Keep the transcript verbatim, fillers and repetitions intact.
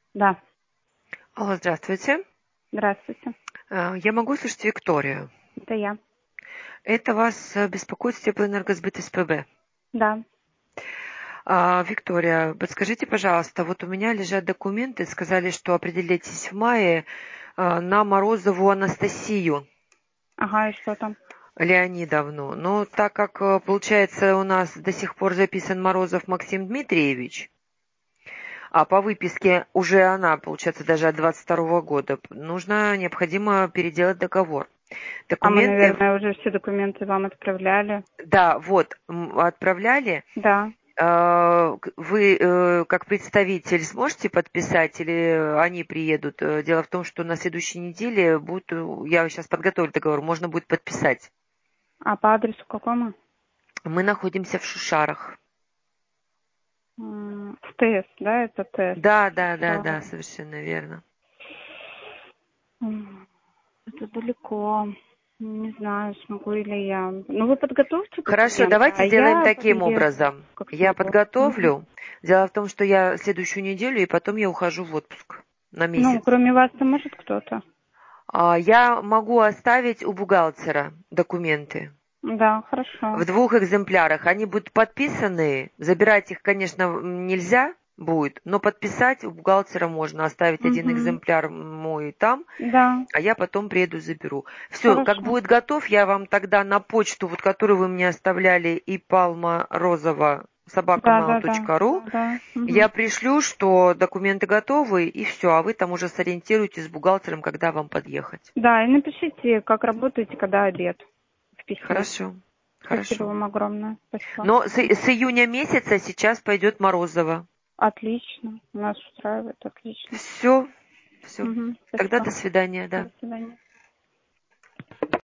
Да. Алло, здравствуйте. Здравствуйте. Э, Я могу слышать Викторию. Это я. Это вас э, беспокоит Теплоэнергосбыт СПБ. Да. А, Виктория, подскажите, пожалуйста, вот у меня лежат документы, сказали, что определитесь в мае э, на Морозову Анастасию Ага, и что там? Леонидовну. Но так как, э, получается, у нас до сих пор записан Морозов Максим Дмитриевич, а по выписке уже она, получается, даже от двадцать второго года, нужно, необходимо переделать договор. А мы, Документы, наверное, уже все документы вам отправляли. да, вот, м, отправляли. Да. Э, к- Вы, э, как представитель, сможете подписать или они приедут? Э, Дело в том, что на следующей неделе будет, э, я сейчас подготовлю договор, можно будет подписать. А по адресу какому? Мы находимся в Шушарах. М, В ТЭС, да, это ТЭС. Да, да, да, да, Да. совершенно верно. М, Это далеко. Не знаю, смогу ли я. Ну, вы подготовьте Хорошо, документы, давайте а сделаем я таким подъеду, образом. как Я смогу. Мгм. подготовлю. Дело в том, что я следующую неделю, и потом я ухожу в отпуск на Ну, месяц. кроме вас-то может кто-то? А, Я могу оставить у бухгалтера документы Да, хорошо. в двух экземплярах. Они будут подписаны. Забирать их, конечно, м, нельзя будет, но подписать у бухгалтера можно. Оставить один Угу. экземпляр мой там, Да, а я потом приеду заберу. Все, как хорошо. будет готов, я вам тогда на почту, вот которую вы мне оставляли, и Палма Розова собака Да, mail да, да, точка ру, да, да. я Угу. пришлю, что документы готовы, и все, а вы там уже сориентируетесь с бухгалтером, когда вам подъехать. Да, и напишите, как работаете, когда обед в письме. Хорошо, Спасибо хорошо. вам огромное. Спасибо. Но с, с июня месяца сейчас пойдет Морозова. Отлично. Нас устраивает отлично. Все, все. Угу. Тогда Спасибо. до свидания, да. До свидания.